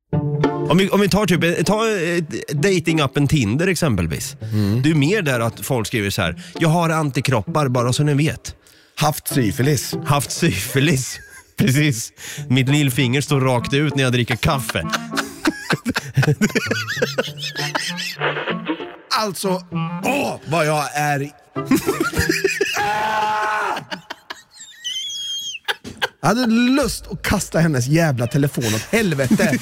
Om vi tar datingappen Tinder exempelvis. Det är mer där att folk skriver så här: jag har antikroppar bara så ni vet. Haft syfilis. Precis. Mitt lillfinger står rakt ut när jag dricker kaffe. Alltså, vad jag är... Jag hade lust att kasta hennes jävla telefon åt helvete.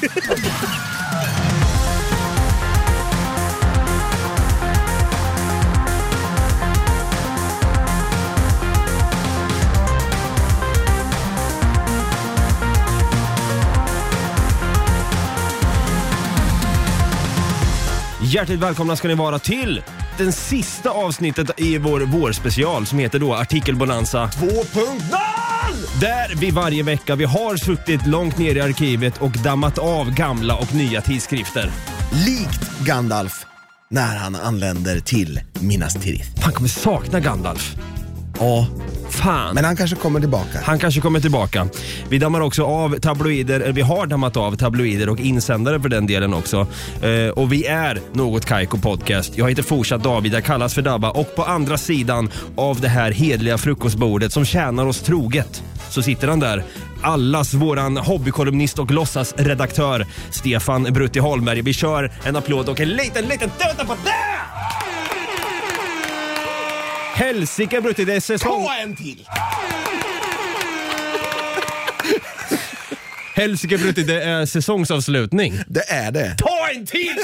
Hjärtligt välkomna ska ni vara till den sista avsnittet i vår vårspecial som heter då Artikelbonanza 2.0! Där vi varje vecka vi har suttit långt ner i arkivet och dammat av gamla och nya tidskrifter. Likt Gandalf när han anländer till Minas Tirith. Han kommer sakna Gandalf. Ja, fan. men han kanske kommer tillbaka. Han kanske kommer tillbaka. Vi dammar också av tabloider, vi har dammat av tabloider och insändare för den delen också. Och vi är Något Kaiko Podcast. Jag heter fortsatt David, jag kallas för Dabba. Och på andra sidan av det här hedliga frukostbordet som tjänar oss troget så sitter han där. Allas våran hobbykolumnist och låtsasredaktör Stefan Brutti Holmberg. Vi kör en applåd och en liten tuta på det! Helsike Brutti, det är säsong... Ta en till! Helsike Brutti, det är säsongsavslutning. Det är det. Ta en till!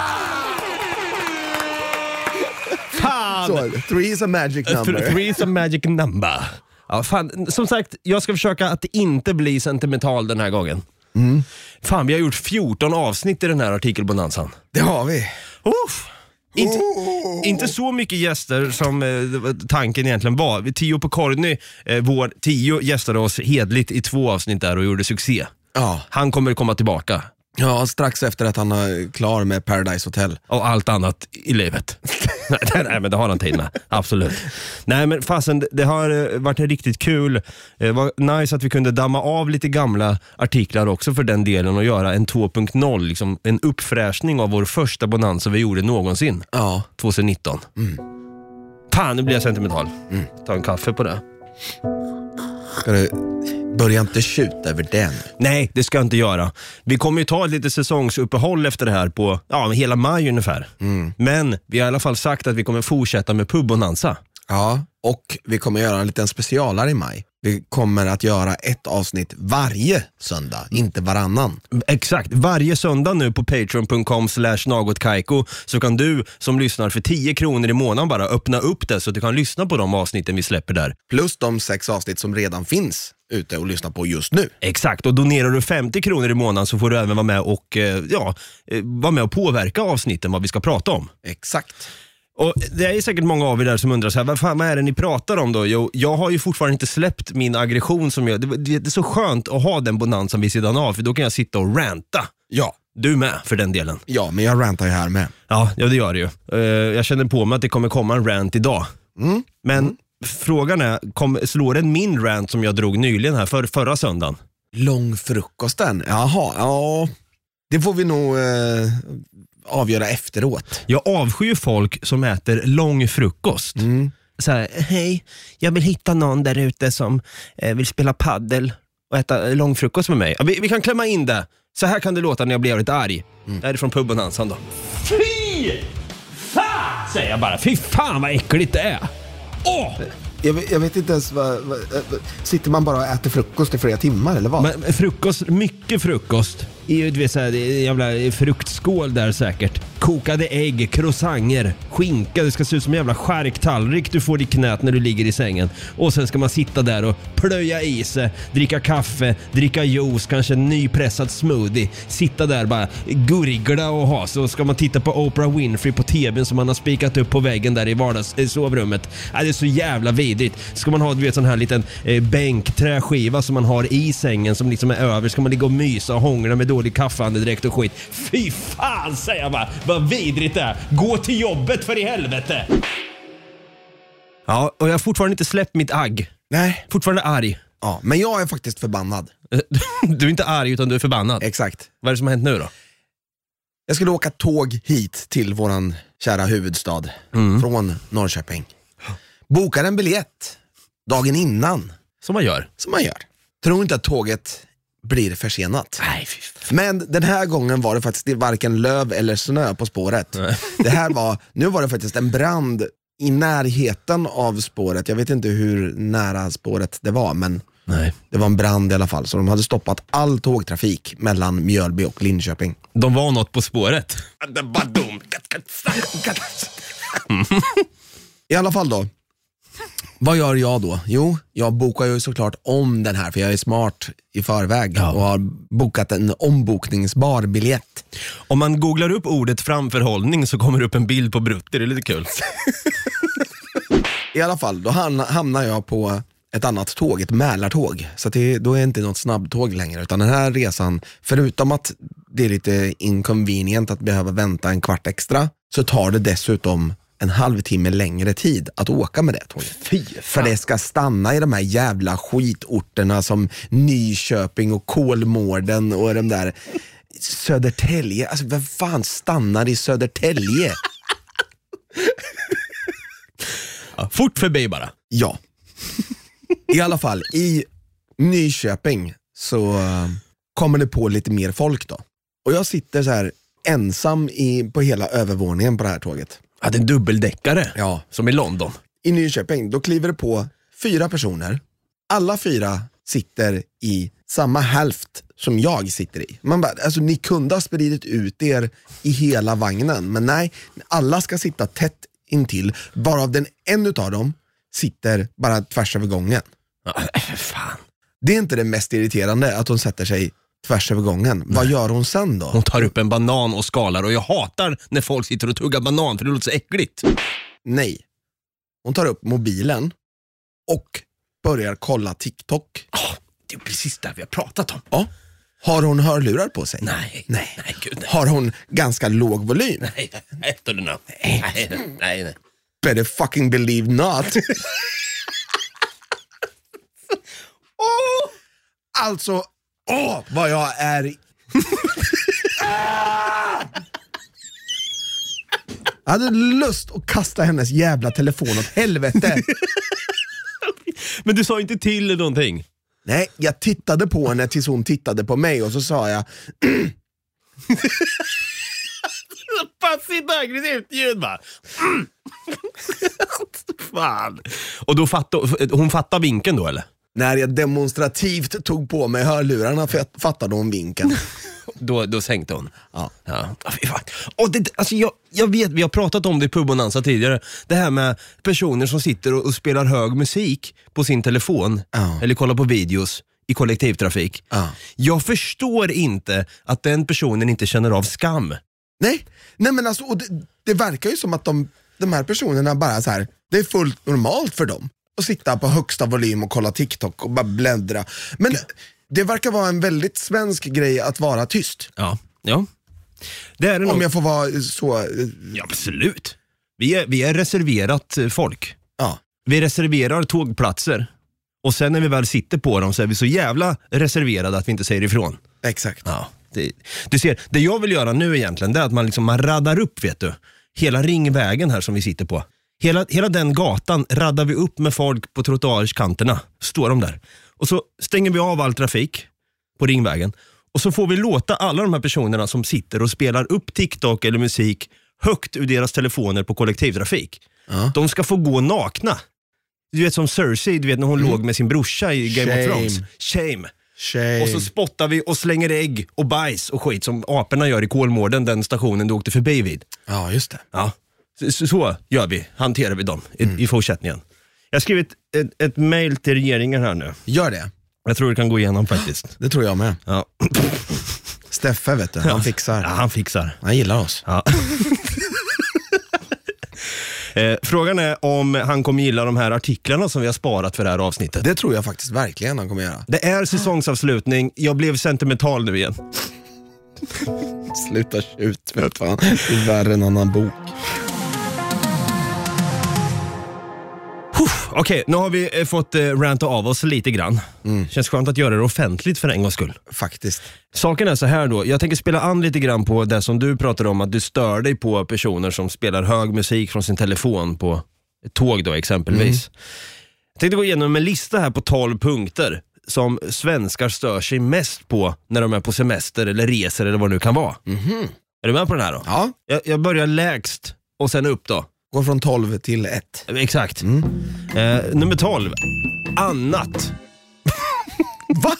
Fan! Så, 3 is a magic number. 3 is a magic number. Ja, fan, som sagt, jag ska försöka att inte bli sentimental den här gången. Fan, vi har gjort 14 avsnitt i den här artikelbonanzan. Det har vi. Inte så mycket gäster som tanken egentligen var. Tio på Korny, vår Tio gästade oss hedligt i 2 avsnitt där och gjorde succé. Ja. Han kommer komma tillbaka. Ja, strax efter att han är klar med Paradise Hotel. Och allt annat i livet. Nej, men det har han tid med. Absolut. Nej, men fasen, det har varit riktigt kul. Det var nice att vi kunde damma av lite gamla artiklar också för den delen och göra en 2.0, liksom en uppfräschning av vår första bonanza vi gjorde någonsin. Ja. 2019. Fan, nu blir jag sentimental. Ta en kaffe på det. Ska du... Börja inte skjuta över den. Nej, det ska jag inte göra. Vi kommer ju ta ett lite säsongsuppehåll efter det här på hela maj ungefär. Men vi har i alla fall sagt att vi kommer fortsätta med pubbonanza. Ja, och vi kommer göra en liten specialare i maj. Vi kommer att göra ett avsnitt varje söndag, inte varannan. Exakt, varje söndag nu på patreon.com/nagotkaiko så kan du som lyssnar för 10 kronor i månaden bara öppna upp det så att du kan lyssna på de avsnitten vi släpper där. Plus de 6 avsnitt som redan finns ute och lyssna på just nu. Exakt, och donerar du 50 kronor i månaden så får du även vara med och vara med och påverka avsnitten vad vi ska prata om. Exakt. Och det är säkert många av er där som undrar så här, vad är det ni pratar om då? Jo, jag har ju fortfarande inte släppt min aggression som det är så skönt att ha den bonansen vid sidan av, för då kan jag sitta och ranta. Ja. Du med för den delen. Ja, men jag rantar ju här med. Ja, det gör det ju. Jag känner på mig att det kommer komma en rant idag. Men frågan är, slår en min rant som jag drog nyligen här förra söndagen? Långfrukosten? Jaha, ja. Det får vi nog avgöra efteråt. Jag avskyr folk som äter lång frukost. Så här, hej, jag vill hitta någon där ute som vill spela paddel och äta lång frukost med mig. Vi kan klämma in det. Så här kan det låta när jag blir lite arg. Det här är från pubbonanzan då. Fy fan, säger jag bara. Fy fan vad äckligt det är. Jag vet inte ens sitter man bara och äter frukost i flera timmar eller vad? Men frukost, mycket frukost. Du vet så här, jävla fruktskål där säkert. Kokade ägg, croissanter, skinka. Det ska se ut som en jävla skärktallrik du får i knät när du ligger i sängen. Och sen ska man sitta där och plöja i sig, dricka kaffe, dricka juice, kanske en nypressad smoothie. Sitta där bara gurgla och ha. Så ska man titta på Oprah Winfrey på tvn som man har spikat upp på väggen där i sovrummet. Det är så jävla vidrigt. Ska man ha, du vet, sån här liten bänkträskiva som man har i sängen som liksom är över. Ska man ligga och mysa och hångla med dålig kaffeandedräkt och skit. Fy fan, säger jag bara. Vad vidrigt det är. Gå till jobbet för i helvete. Ja, och jag har fortfarande inte släppt mitt agg. Nej. Fortfarande arg. Ja, men jag är faktiskt förbannad. Du är inte arg utan du är förbannad. Exakt. Vad är det som har hänt nu då? Jag skulle åka tåg hit till våran kära huvudstad från Norrköping. Bokade en biljett dagen innan. Som man gör. Tror inte att tåget blir försenat. Nej, men den här gången var det faktiskt varken löv eller snö på spåret. Nu var det faktiskt en brand i närheten av spåret. Jag vet inte hur nära spåret det var, men det var en brand i alla fall. Så de hade stoppat all tågtrafik mellan Mjölby och Linköping. De var något på spåret. I alla fall då. Vad gör jag då? Jo, jag bokar ju såklart om den här, för jag är smart i förväg och har bokat en ombokningsbar biljett. Om man googlar upp ordet framförhållning så kommer det upp en bild på Brutter, det är lite kul. I alla fall, då hamnar jag på ett annat tåg, ett Mälartåg. Så då är det inte något snabbtåg längre, utan den här resan, förutom att det är lite inconvenient att behöva vänta en kvart extra, så tar det dessutom en halvtimme längre tid att åka med det tåget. För det ska stanna i de här jävla skitorterna som Nyköping och Kolmården och de där Södertälje. Alltså vem fan stannar i Södertälje? Fort förbi bara. Ja. I alla fall, i Nyköping så kommer det på lite mer folk då. Och jag sitter så här ensam på hela övervåningen på det här tåget. Ja, det är en dubbeldäckare. Ja. Som i London. I Nyköping, då kliver det på 4 personer. Alla 4 sitter i samma hälft som jag sitter i. Man bara, alltså ni kunde ha spridit ut er i hela vagnen. Men nej, alla ska sitta tätt intill. Varav en utav dem sitter bara tvärs över gången. Fan. Det är inte det mest irriterande att hon sätter sig tvärs över gången. Nej. Vad gör hon sen då? Hon tar upp en banan och skalar. Och jag hatar när folk sitter och tuggar banan, för det låter så äckligt. Nej. Hon tar upp mobilen och börjar kolla TikTok. Det är precis det vi har pratat om. Ja. Har hon hörlurar på sig? Nej, gud, nej. Har hon ganska låg volym? Nej. Better fucking believe not. Alltså, vad jag är... Jag hade lust att kasta hennes jävla telefon åt helvete. Men du sa inte till eller någonting. Nej, jag tittade på henne tills hon tittade på mig och så sa jag... Passivt aggressivt ljud bara. Fan. Och då hon fattade vinken då eller? När jag demonstrativt tog på mig hörlurarna fattade hon vinken. Då sänkte hon. Ja. Och alltså jag vet, vi har pratat om det i Pubonanza tidigare. Det här med personer som sitter och spelar hög musik på sin telefon eller kollar på videos i kollektivtrafik. Jag förstår inte att den personen inte känner av skam. Nej men alltså, och det verkar ju som att de här personerna bara så här, det är fullt normalt för dem att sitta på högsta volym och kolla TikTok och bara bläddra. Men det verkar vara en väldigt svensk grej att vara tyst. Ja. Det är det om jag får vara så... Ja, absolut. Vi är reserverat folk. Ja. Vi reserverar tågplatser. Och sen när vi väl sitter på dem så är vi så jävla reserverade att vi inte säger ifrån. Exakt. Ja. Du ser, det jag vill göra nu egentligen, det är att man raddar upp, vet du. Hela ringvägen här som vi sitter på. Hela den gatan raddar vi upp med folk på trottoarskanterna. Står de där. Och så stänger vi av all trafik på ringvägen. Och så får vi låta alla de här personerna som sitter och spelar upp TikTok eller musik högt ur deras telefoner på kollektivtrafik. De ska få gå nakna. Du vet som Cersei, du vet när hon låg med sin brorsa i Game of Thrones. Shame. Och så spottar vi och slänger ägg och bajs och skit som aporna gör i Kolmården, den stationen du åkte förbi vid. Ja, just det. Ja. Så gör vi, hanterar vi dem i fortsättningen. Jag har skrivit ett mejl till regeringen här nu. Gör det. Jag tror det kan gå igenom faktiskt. Det tror jag med. Ja. Steffe vet du, han fixar. Ja, han fixar. Han gillar oss. Ja. Frågan är om han kommer gilla de här artiklarna som vi har sparat för det här avsnittet. Det tror jag faktiskt verkligen han kommer göra. Det är säsongsavslutning. Jag blev sentimental nu igen. Sluta ut, vet fan. Det är värre än en annan bok. Okej, nu har vi fått ranta av oss lite grann. Känns skönt att göra det offentligt för en gångs skull. Faktiskt. Saken är så här då, jag tänker spela an lite grann på det som du pratade om, att du stör dig på personer som spelar hög musik från sin telefon på ett tåg då exempelvis. Jag tänkte gå igenom en lista här på 12 punkter som svenskar stör sig mest på när de är på semester eller reser eller vad det nu kan vara. Är du med på den här då? Ja. Jag börjar lägst och sen upp då. Går från 12 till 1. Exakt. Nummer 12. Annat. Va?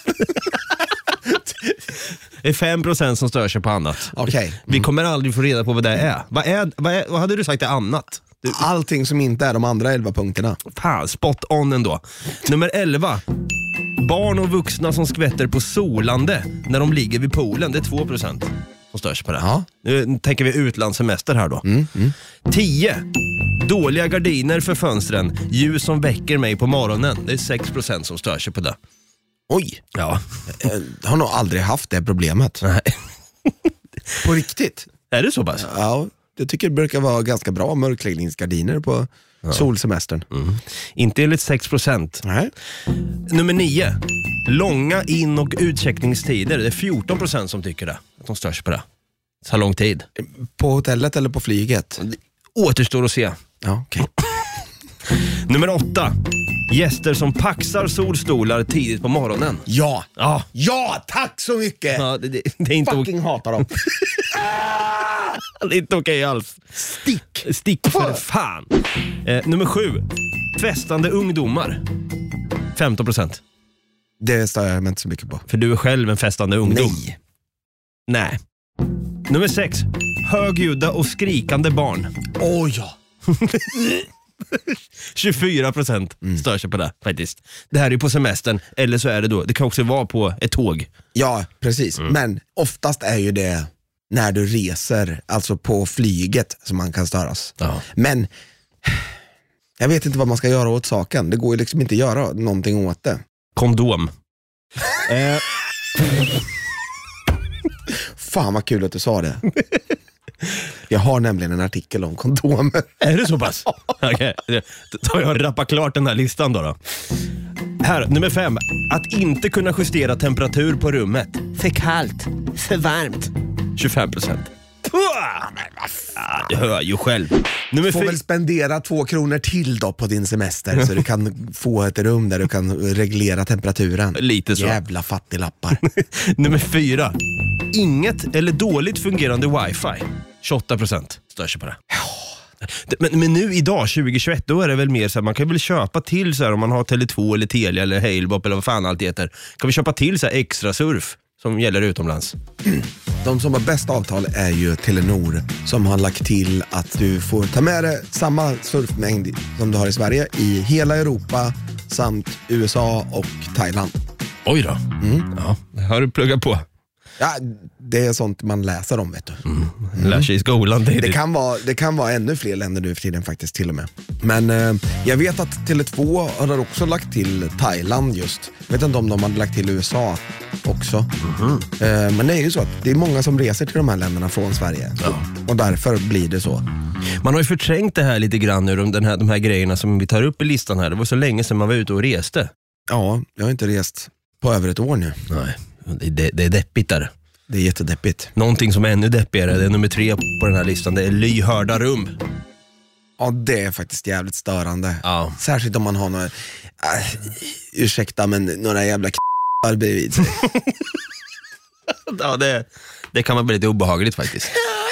Det är 5% som stör sig på annat. Okej. Vi kommer aldrig få reda på vad det är. Vad hade du sagt är annat? Allting som inte är de andra 11 punkterna. Fan, spot on ändå. Nummer 11. Barn och vuxna som skvätter på solande när de ligger vid poolen. Det är 2% som störs på det. Ja. Nu tänker vi utlandssemester här då. 10. Dåliga gardiner för fönstren. Ljus som väcker mig på morgonen. Det är 6% som stör sig på det. Oj. Ja. Jag har nog aldrig haft det problemet. Nej. På riktigt. Är det så pass? Ja, jag tycker det brukar vara ganska bra mörkläggningsgardiner på solsemestern. Inte enligt 6%. Nej. Nummer 9. Långa in- och utcheckningstider. Det är 14% som tycker det. Att de störs på det. Det tar lång tid. På hotellet eller på flyget? Återstår att se. Ja, okej. Nummer 8. Gäster som paxar solstolar tidigt på morgonen. Ja. Ja. Ja, tack så mycket. Ja, det är inte Fucking hatar dem. det är inte okej alls. Stick för fan. Nummer 7. Festande ungdomar. 15%. Det stör jag mig inte så mycket på. För du är själv en festande ungdom. Nej. Nummer 6. Högljudda och skrikande barn. Åh ja. 24% stör sig på det faktiskt. Det här är ju på semestern. Eller så är det då, det kan också vara på ett tåg. Ja, precis. Men oftast är ju det när du reser, alltså på flyget, som man kan störas. Ja. Men jag vet inte vad man ska göra åt saken. Det går ju liksom inte att göra någonting åt det. Kondom. Fan vad kul att du sa det. Jag har nämligen en artikel om kondomer. Är det så pass? Okej, då tar jag och rappar klart den här listan då. Här, nummer 5. Att inte kunna justera temperatur på rummet. För kallt, för varmt. 25%. Du hör ju själv. Nummer Får väl spendera 2 kronor till då på din semester så du kan få ett rum där du kan reglera temperaturen. Lite så. Jävla fattiglappar. Nummer 4. Inget eller dåligt fungerande wifi. 28% stör sig på det. Men nu idag 2021 då är det väl mer så här, man kan väl köpa till så här, om man har Tele2 eller Telia eller Halebop eller vad fan allt heter. Kan vi köpa till så här extra surf som gäller utomlands? De som har bäst avtal är ju Telenor, som har lagt till att du får ta med dig samma surfmängd som du har i Sverige i hela Europa samt USA och Thailand. Oj då. Ja, det har du pluggat på. Ja, det är sånt man läser om, vet du. Lär sig i skolan. Det kan vara ännu fler länder nu för tiden faktiskt till och med. Men jag vet att Tele2 har också lagt till Thailand just. Jag vet inte om de har lagt till USA också. Men det är ju så att det är många som reser till de här länderna från Sverige. Ja. Och därför blir det så. Man har ju förträngt det här lite grann nu, de här grejerna som vi tar upp i listan här. Det var så länge sedan man var ute och reste. Ja, jag har inte rest på över ett år nu. Nej, det är deppigt där. Det är jättedeppigt. Någonting som är ännu deppigare, det är nummer 3 på den här listan. Det är lyhörda rum. Ja, det är faktiskt jävligt störande. Ja. Särskilt om man har några, ursäkta, men några jävla k***ar bredvid sig. Ja, det kan man bli lite obehagligt faktiskt.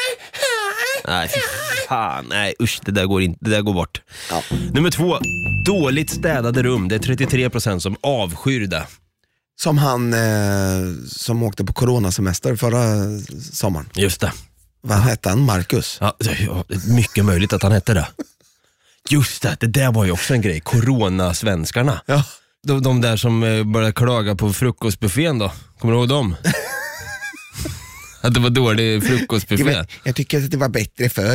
Nej, fan, nej, usch, det där går bort. Ja. Nummer 2, dåligt städade rum. Det är 33% som avskyr det. Som han som åkte på coronasemester förra sommaren. Just det. Vad hette han? Marcus? Ja, det är mycket möjligt att han hette det. Just det där var ju också en grej. Corona-svenskarna. Ja. De där som började klaga på frukostbuffén då. Kommer du ihåg dem? Att det var dålig frukostbuffé. Jag tycker att det var bättre förr.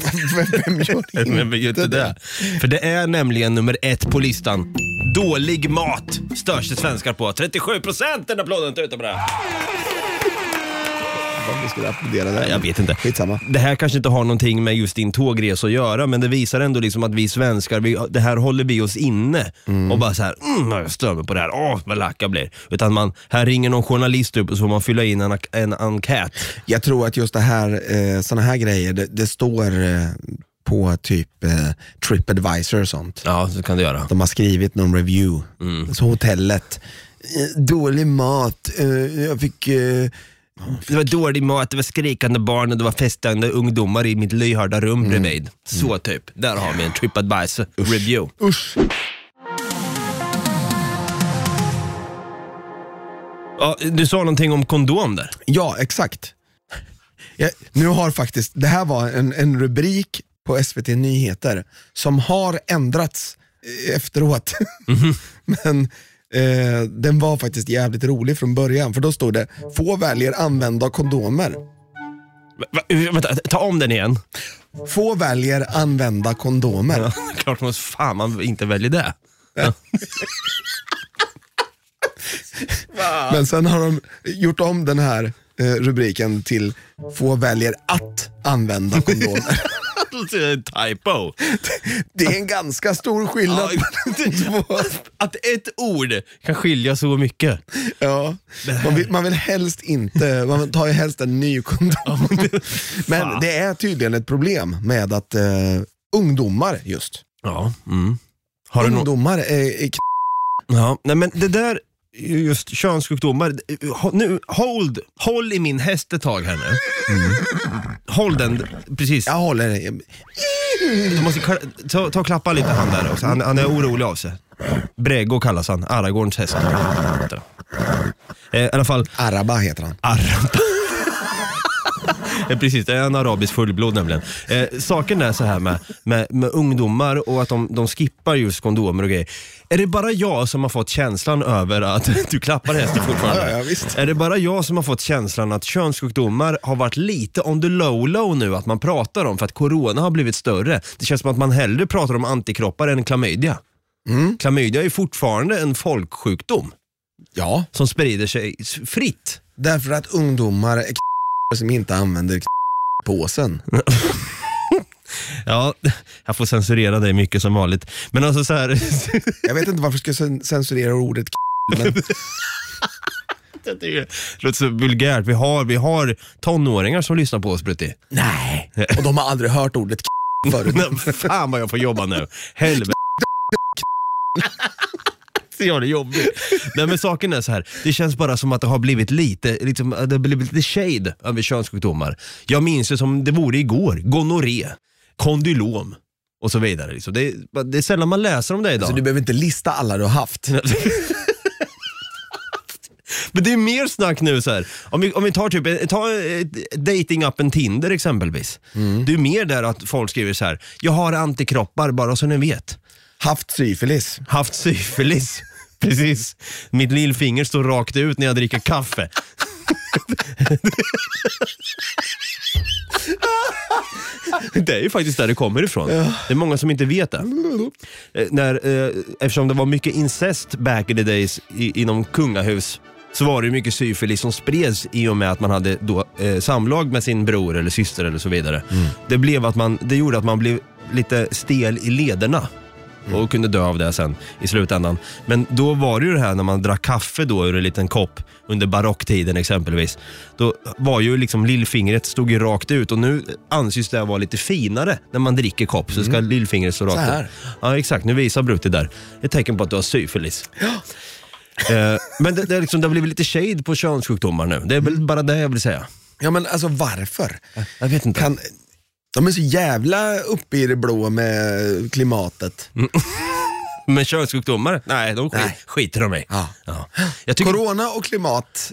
Vem gör inte det? För det är nämligen nummer 1 på listan. Dålig mat störs det svenskar på. 37%, den applåden tar ut på det. Om vi skulle applådera det. Jag vet inte. Skitsamma. Det här kanske inte har någonting med just din tågresa att göra, men det visar ändå liksom att vi svenskar, det här håller vi oss inne och bara så här, jag stör mig på det här, vad lacka blir. Utan här ringer någon journalist upp och så får man fylla in en enkät. Jag tror att just det här, såna här grejer, det står på typ TripAdvisor och sånt. Ja, så kan det göra. De har skrivit någon review. Så hotellet, dålig mat, jag fick... Det var dålig mat, det var skrikande barn och det var festande ungdomar i mitt lyhörda rum bredvid. Så typ, där har vi en TripAdvisor review. Usch. Ja, du sa någonting om kondom där. Ja, exakt. Nu har faktiskt, det här var en rubrik på SVT Nyheter som har ändrats efteråt. Men den var faktiskt jävligt rolig från början, för då stod det: få väljer använda kondomer. Vänta, ta om den igen. Få väljer använda kondomer. Ja, klart man inte väljer det. Ja. Men sen har de gjort om den här rubriken till få väljer att använda kondomer. Typo. Det är en ganska stor skillnad. Att ett ord kan skilja så mycket. Ja, man vill helst inte, man tar ju helst en ny kondom. Men det är tydligen ett problem med att ungdomar just. Ja. Har ungdomar är ja, nej men det där, just könssjukdomar, nu, håll i min häst ett tag här nu. Håll den, precis. Jag håller. Du måste ta och klappa lite han där också. Han är orolig av sig. Brego kallas han, Aragorns häst. I alla fall Araba heter han. Araba. Precis, det är en arabisk fullblod nämligen. Saken är så här med ungdomar och att de skippar just kondomer och grejer. Är det bara jag som har fått känslan över att du klappar hästen fortfarande? Ja, visst. Är det bara jag som har fått känslan att könssjukdomar har varit lite on the low nu, att man pratar om, för att corona har blivit större. Det känns som att man hellre pratar om antikroppar än klamydia. Klamydia är fortfarande en folksjukdom. Ja. Som sprider sig fritt. Därför att ungdomar är som inte använder påsen. Ja, jag får censurera dig mycket som vanligt. Men alltså så här. Jag vet inte varför jag ska censurera ordet men... Det låter så vulgärt. Vi har tonåringar som lyssnar på oss, Brutti. Nej, och de har aldrig hört ordet förut. Fan vad jag får jobba nu. Helvete. Så jag det jobbigt. Nej, men saken är så här. Det känns bara som att det har blivit lite shade över könssjukdomar. Jag minns det som det vore igår. Gonorré, kondylom och så vidare. Liksom. Det är sällan man läser om det idag. Så du behöver inte lista alla du har haft. Men det är mer snack nu så här. Om vi tar dating-appen Tinder exempelvis. Det är mer där att folk skriver så här: jag har antikroppar, bara så ni vet. Haft syfilis. Precis. Mitt lillfinger står rakt ut när jag dricker kaffe. Det är ju faktiskt där det kommer ifrån. Det är många som inte vet det. Eftersom det var mycket incest back in the days inom kungahus, så var det mycket syfilis som spreds i och med att man hade då samlag med sin bror eller syster eller så vidare. Det gjorde att man blev lite stel i lederna och kunde dö av det sen i slutändan. Men då var det ju det här när man drack kaffe då ur en liten kopp under barocktiden exempelvis. Då var ju liksom lillfingret stod ju rakt ut, och nu anses det vara lite finare när man dricker kopp, så ska lillfingret stå rakt ut. Ja, exakt. Nu visar Brutti där. Ett tecken på att du har syfilis. Ja. Men det har blivit lite shade på könssjukdomar nu. Det är väl bara det jag vill säga. Ja, men alltså varför? Jag vet inte. De är så jävla uppe i det blå med klimatet. Men könssjukdomar? Nej, de skiter de i. Ja. Ja. Corona och klimat,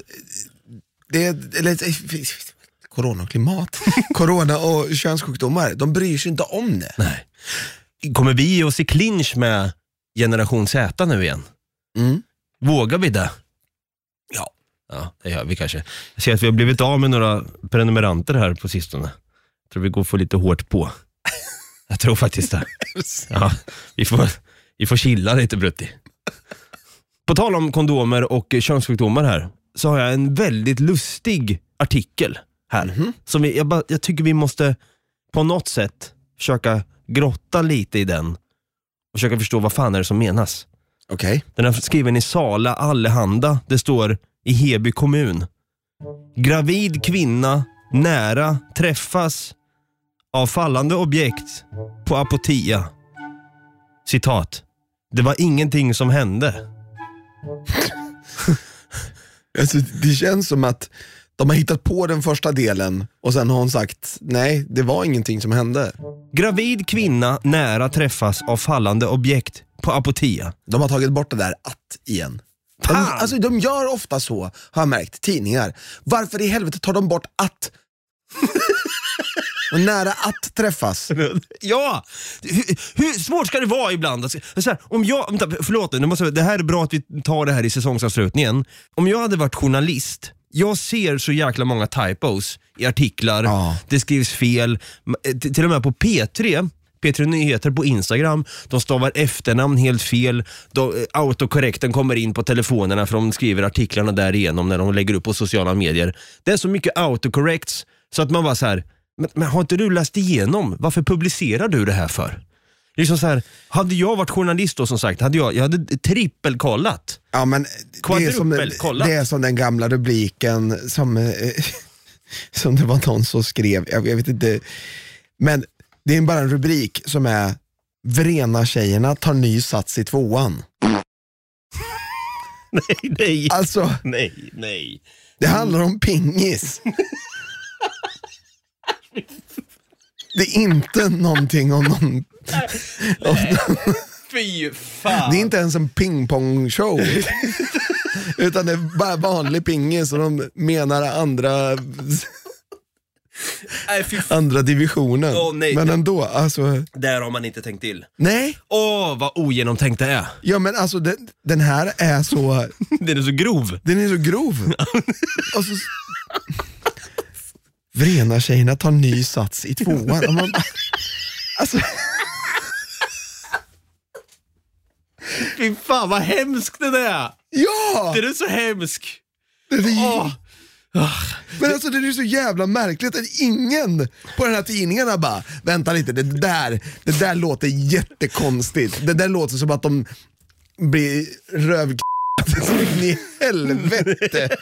Corona och könssjukdomar, de bryr sig inte om det. Nej. Kommer vi oss i clinch med generation Z nu igen? Vågar vi det? Ja, det gör vi kanske. Jag ser att vi har blivit av med några prenumeranter här på sistone. Jag tror vi går för lite hårt på. Jag tror faktiskt det. Ja, vi får chilla lite, Brutti. På tal om kondomer och könssjukdomar här, så har jag en väldigt lustig artikel här. Som jag tycker vi måste på något sätt försöka grotta lite i den. Och försöka förstå vad fan är det som menas. Okej. Den är skriven i Sala Allehanda. Det står i Heby kommun. Gravid kvinna nära träffas av fallande objekt på Apotea. Citat. Det var ingenting som hände. Alltså, det känns som att de har hittat på den första delen och sen har hon sagt nej, det var ingenting som hände. Gravid kvinna nära träffas av fallande objekt på Apotea. De har tagit bort det där att igen. De gör ofta så, har jag märkt, tidningar. Varför i helvete tar de bort att? Och nära att träffas. Ja, hur svårt ska det vara ibland? Alltså, så här, om jag, förlåt nu, det här är bra att vi tar det här i säsongsavslutningen. Om jag hade varit journalist, jag ser så jäkla många typos i artiklar. Det skrivs fel. Till och med på P3 Nyheter på Instagram, de stavar efternamn helt fel. Autokorrekten kommer in på telefonerna för de skriver artiklarna därigenom när de lägger upp på sociala medier. Det är så mycket autocorrects så att man bara så här, men har inte du läst igenom? Varför publicerar du det här för? Liksom så här, hade jag varit journalist då, som sagt, jag hade trippelkollat. Ja, men det är som den gamla rubriken som det var någon som skrev, jag vet inte, men det är bara en rubrik som är Vrena-tjejerna tar ny sats i 2:an. Nej. Alltså, nej. Det handlar om pingis. Det är inte någonting om någon... Fy fan. Det är inte ens en pingpong-show. Utan det är bara vanlig pingis och de menar andra divisionen. Nej. Men ändå, alltså... Där har man inte tänkt till. Nej. Vad ogenomtänkt det är. Ja, men alltså den här är så... Den är så grov. Och så... Vrena-tjejerna tar ny sats i 2:an. Alltså... Fy fan, vad hemskt det är. Ja! Det är så hemskt. Men alltså det är så jävla märkligt att ingen på den här tidningarna bara, vänta lite, det där låter jättekonstigt. Det där låter som att de blir rövknappade i helvete.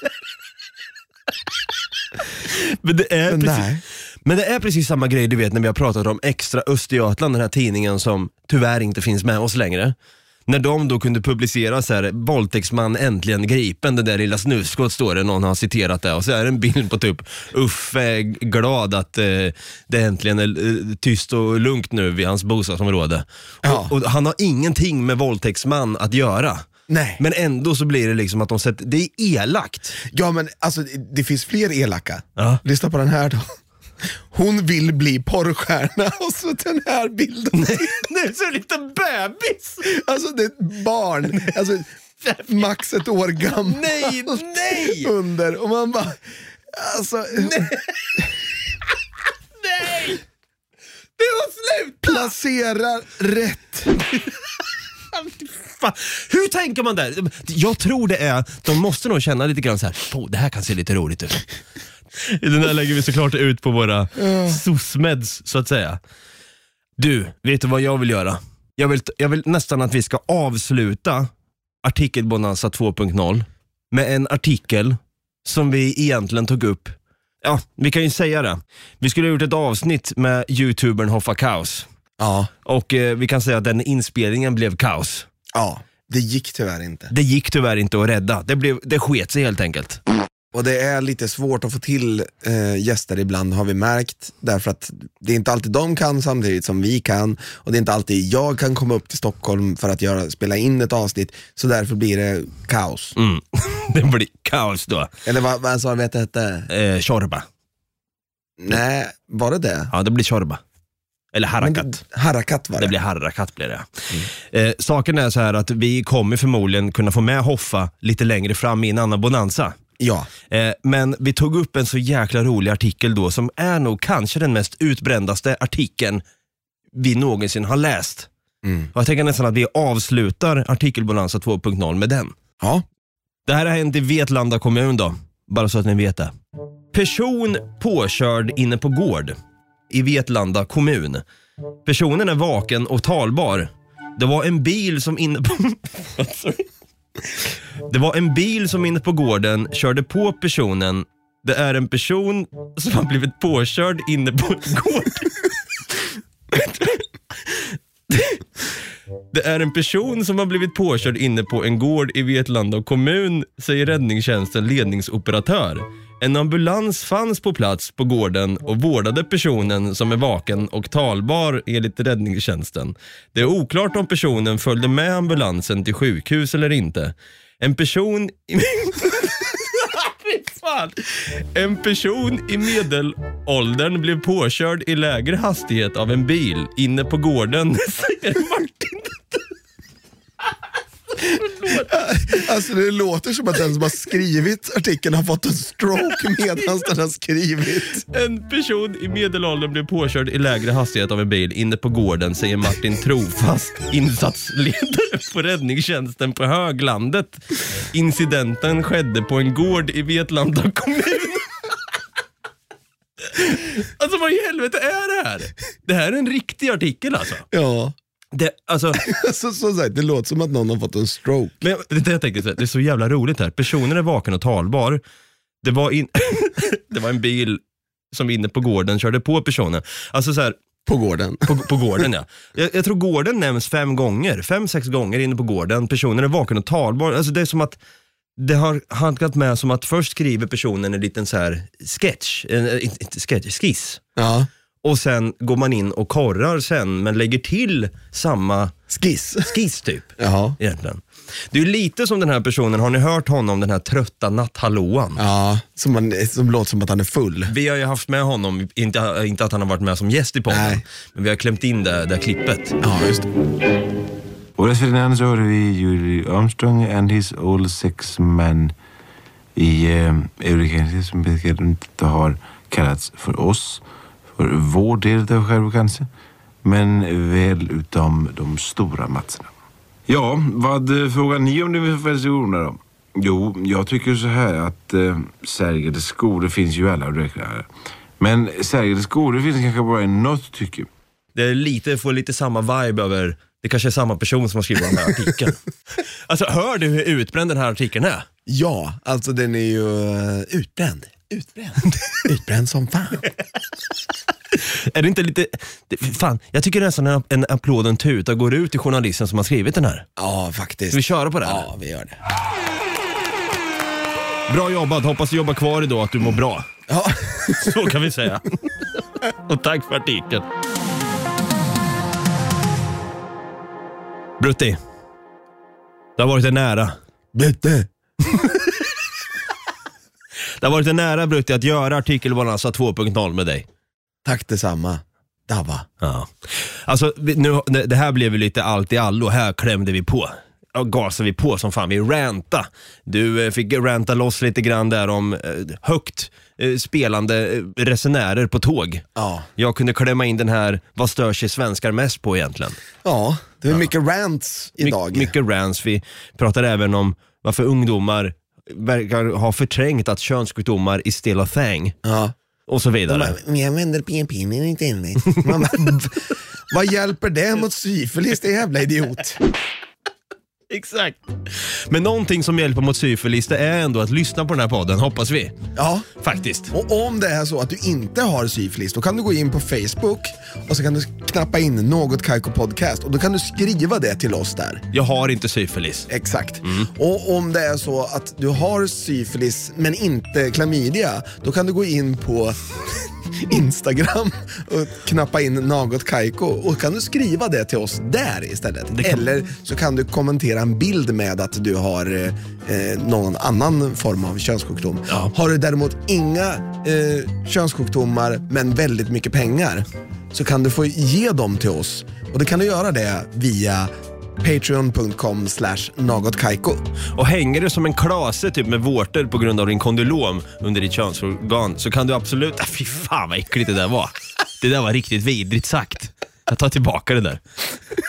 Men det är precis samma grej, du vet, när vi har pratat om Extra Östergötland, den här tidningen som tyvärr inte finns med oss längre. När de då kunde publicera så här, våldtäktsman äntligen gripen, det där lilla snuskott står det, någon har citerat det, och så är det en bild på typ Uffe är glad att det äntligen är tyst och lugnt nu vid hans bostadsområde. Ja. Och han har ingenting med våldtäktsman att göra. Nej. Men ändå så blir det liksom att de sätter, det är elakt. Ja, men alltså det finns fler elaka. Ja. Lyssna på den här då. Hon vill bli porrstjärna. Och så den här bilden. Det är så en liten bebis. Alltså det är ett barn. Alltså max ett år gammal. Nej. Under. Och man bara, alltså... Nej. Det var slut. Placerar rätt. Hur tänker man där? Jag tror det är, de måste nog känna lite grann så här, det här kan se lite roligt ut. Den där lägger vi såklart ut på våra SOSMEDs, så att säga. Du, vet du vad jag vill göra? Jag vill nästan att vi ska avsluta artikelbonanza 2.0 med en artikel som vi egentligen tog upp. Ja, vi kan ju säga det. Vi skulle ha gjort ett avsnitt med YouTubern Hoffa Kaos. Ja. Och vi kan säga att den inspelningen blev kaos. Ja, det gick tyvärr inte. Det gick tyvärr inte att rädda. Det sket sig helt enkelt. Och det är lite svårt att få till gäster ibland, har vi märkt. Därför att det är inte alltid de kan samtidigt som vi kan. Och det är inte alltid jag kan komma upp till Stockholm för att spela in ett avsnitt. Så därför blir det kaos. Det blir kaos då. Eller vad sa vi att det hette? Chorba. Nej, var det? Ja, det blir chorba. Eller harakat. Harakat var det. Det blir harakat blir det. Saken är så här att vi kommer förmodligen kunna få med Hoffa lite längre fram i en annan bonanza. Ja. Men vi tog upp en så jäkla rolig artikel då, som är nog kanske den mest utbrändaste artikeln vi någonsin har läst. Och jag tänker nästan att vi avslutar artikelbonanza 2.0 med den. Ja. Det här har hänt i Vetlanda kommun då. Bara så att ni vet det. Person påkörd inne på gård i Vetlanda kommun. Personen är vaken och talbar. Det var en bil som inne på... Det var en bil som inne på gården körde på personen. Det är en person som har blivit påkörd inne på en gård. Det är en person som har blivit påkörd inne på en gård i Vetlanda kommun, säger räddningstjänsten ledningsoperatör. En ambulans fanns på plats på gården och vårdade personen som är vaken och talbar enligt räddningstjänsten. Det är oklart om personen följde med ambulansen till sjukhus eller inte. En person i medelåldern blev påkörd i lägre hastighet av en bil inne på gården, säger Martin. Alltså det låter som att den som har skrivit artikeln har fått en stroke medan den har skrivit. En person i medelåldern blev påkörd i lägre hastighet av en bil inne på gården, säger Martin Trofast, insatsledare på räddningstjänsten på Höglandet. Incidenten skedde på en gård i Vetlanda kommun. Alltså vad i helvete är det här? Det här är en riktig artikel alltså. Ja. Det, alltså, så sagt, det låter som att någon har fått en stroke. Men jag tänkte, det är så jävla roligt här. Personen är vaken och talbar. Det var en bil som inne på gården körde på personen. Alltså så här, på gården. På gården, ja. Jag tror gården nämns 5-6 gånger inne på gården. Personen är vaken och talbar. Alltså det är som att det har handlat med som att först skriver personen en liten så här skiss. Ja. Och sen går man in och korrar sen, men lägger till samma skiss typ. Jaha. Egentligen. Det är ju lite som den här personen, har ni hört honom, den här trötta natthallåan? Ja, som låter som att han är full. Vi har ju haft med honom, inte att han har varit med som gäst i podden. Nej. Men vi har klämt in det klippet. Ja, just det. Och dessförinnan så hörde vi Julie Armstrong and his old sex man i Eureka, som inte har kallats för oss, för vår del av själva kanske, men väl utom de stora matcherna. Ja, vad frågar ni om det vi får då? Jo, jag tycker så här att särgade skor, det finns ju alla räknare. Men särgade skor, det finns kanske bara något tycker. Det är får lite samma vibe över, det kanske är samma person som har skrivit den här artikeln. Alltså, hör du hur utbränd den här artikeln är? Ja, alltså den är ju utbränd. Utbränd som fan. Är det inte lite... Fan, jag tycker nästan en applåd och en tuta går ut till journalisten som har skrivit den här. Ja, faktiskt. Ska vi köra på det här? Ja, vi gör det. Bra jobbat, hoppas du jobbar kvar idag, att du mår bra. Ja. Så kan vi säga. Och tack för artikeln. Brutti, det har varit en nära. Brutti. Det har varit en nära, Brutti, att göra artikelbalansa 2.0 med dig. Tack detsamma, Dava. Ja. Alltså, nu, det här blev ju lite allt i allo. Här klämde vi på. Och gasade vi på som fan. Vi ranta. Du fick ranta loss lite grann där om högt spelande resenärer på tåg. Ja. Jag kunde klämma in den här, vad stör sig svenskar mest på egentligen? Ja, det är mycket rants idag. Mycket rants. Vi pratar även om varför ungdomar verkar ha förträngt att könssjukdomar is still a thing. Ja. Och så vidare. Men jag vänder p-pinnen inte inne. Vad hjälper det mot syfilis, det är jävla idiot. Exakt. Men någonting som hjälper mot syfilis, det är ändå att lyssna på den här podden, hoppas vi. Ja. Faktiskt. Och om det är så att du inte har syfilis, då kan du gå in på Facebook och så kan du knappa in Något Kaiko Podcast och då kan du skriva det till oss där. Jag har inte syfilis. Exakt. Och om det är så att du har syfilis men inte klamydia, då kan du gå in på Instagram och knappa in Något Kaiko och kan du skriva det till oss där istället. Eller så kan du kommentera en bild med att du har någon annan form av könssjukdom. Ja. Har du däremot inga könssjukdomar men väldigt mycket pengar, så kan du få ge dem till oss. Och då kan du göra det via patreon.com/nagotkaiko. Och hänger det som en klase typ med vårtor på grund av din kondylom under ditt könsorgan, så kan du absolut... fy fan vad äckligt det där var. Det där var riktigt vidrigt sagt. Jag tar tillbaka det där.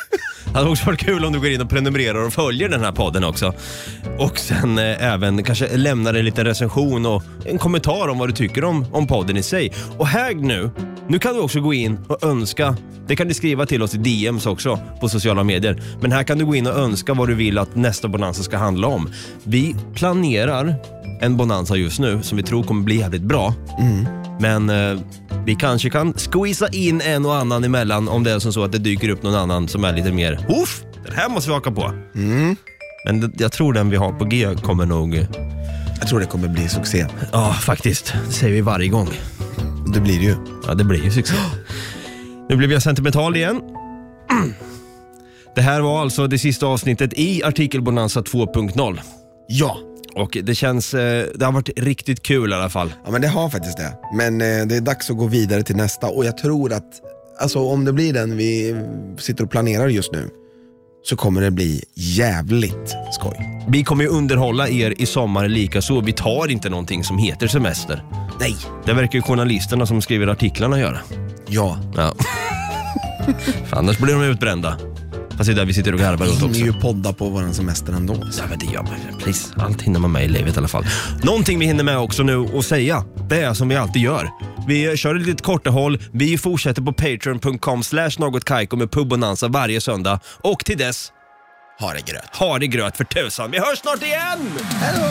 Det hade också varit kul om du går in och prenumererar och följer den här podden också. Och sen även kanske lämnar en liten recension och en kommentar om vad du tycker om podden i sig. Och här nu kan du också gå in och önska. Det kan du skriva till oss i DMs också på sociala medier. Men här kan du gå in och önska vad du vill att nästa bonanza ska handla om. Vi planerar en bonanza just nu som vi tror kommer bli jävligt bra. Men vi kanske kan squeeza in en och annan emellan om det är som så att det dyker upp någon annan som är lite mer den här måste vi haka på. Men jag tror den vi har på G kommer nog... Jag tror det kommer bli succé. Ja, faktiskt. Det säger vi varje gång. Det blir det ju. Ja, det blir ju succé. Nu blir jag sentimental igen. Det här var alltså det sista avsnittet i Artikel Bonanza 2.0. Ja. Och det känns, det har varit riktigt kul i alla fall. Ja, men det har faktiskt det. Men det är dags att gå vidare till nästa. Och jag tror att, alltså om det blir den vi sitter och planerar just nu, så kommer det bli jävligt skoj. Vi kommer ju underhålla er i sommar lika så. Vi tar inte någonting som heter semester. Nej. Det verkar ju journalisterna som skriver artiklarna göra. Ja. För annars blir de utbrända. Fast det är där vi sitter och garvar åt också. Vi hinner ju podda på våran semester ändå. Ja, men det gör man. Precis. Allt hinner man med i livet i alla fall. Någonting vi hinner med också nu att säga, det är som vi alltid gör. Vi kör ett litet kortehåll. Vi fortsätter på patreon.com/nogotkaiko med pubbonanza varje söndag. Och till dess, ha det gröt för tusan. Vi hörs snart igen! Hejdå!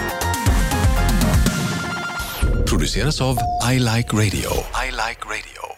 Produceras av I Like Radio. I Like Radio.